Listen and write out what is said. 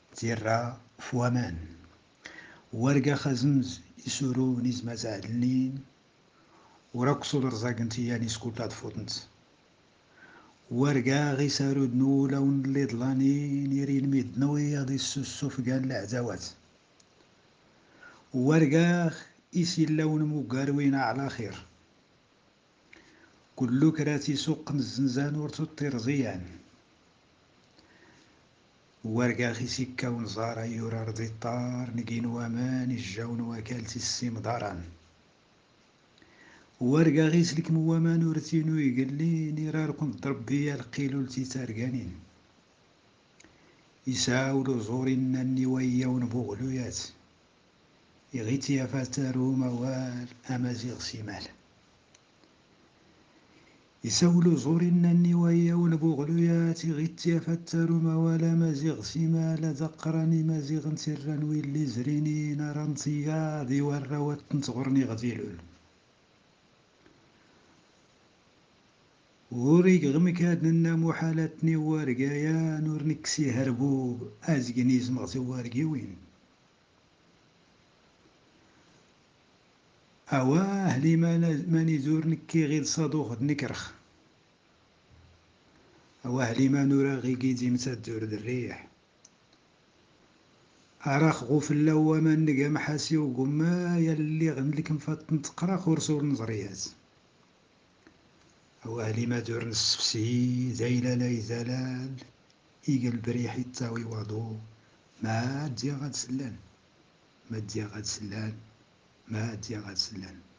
تيرا فوامان ورقا خزمز يسورو نيزما زعدلنين وراكسو لرزاق نتياني سكوتات فوتنت ورقا غي سارو دنولا ونلي ضلانين يرين ميدنوية دي السوسوف قال العداوات ورقا إيسي اللون مقاروين على خير كلو كراتي سوق الزنزان ورتو الطرزيان ورقا غي سكا ونزارا يورا رضي الطار نقين وامان الجون وكالتي السيم داران ورقا غي سلك موامان ورتينو يقلين راركم ضرب بيا القيلو تارقانين يساولو زورنا النوايا ونبوغلويات يغيتي يا فاتارو موال أمازيغ سيمال يساولو زورنا النوايا ونبوغلويات يغيتي يا فاتارو موال أمازيغ سيمال دقراني مازيغ نتران ويلي زريني نارانتيا دي وراوات نتغرني غديلول وريق غمك هادنا محالاتني وارقايا نور نكسي هربو ازقنيز مغزي وارقي وين اواه لي ماني زور نكي غير صادوخ نكرخ اواه لي ما نورا غي قيدي متدور الريح اراخ غوفلا وما نقا محاسي وقما يلي غنلك مفات نتقراخ ورسول نظريات اواه لي ما دور نسفسي زيلا لا يزالال إيقل بريحي تاوي وضو ما ديا غاد سلان ما ديا غاد سلان ما ديا غاد سلان